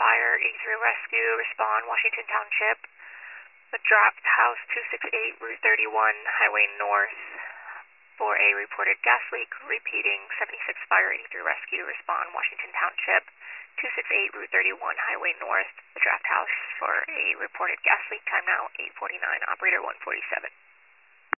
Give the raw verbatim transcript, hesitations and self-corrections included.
fire, eighty-three Rescue, respond, Washington Township. The Draft House, two sixty-eight, Route thirty-one, Highway North, for a reported gas leak. Repeating, seventy-six Fire, eighty-three Rescue, respond, Washington Township, two sixty-eight, Route thirty-one, Highway North, the Draft House, for a reported gas leak. Time now, eight forty-nine, operator one forty-seven.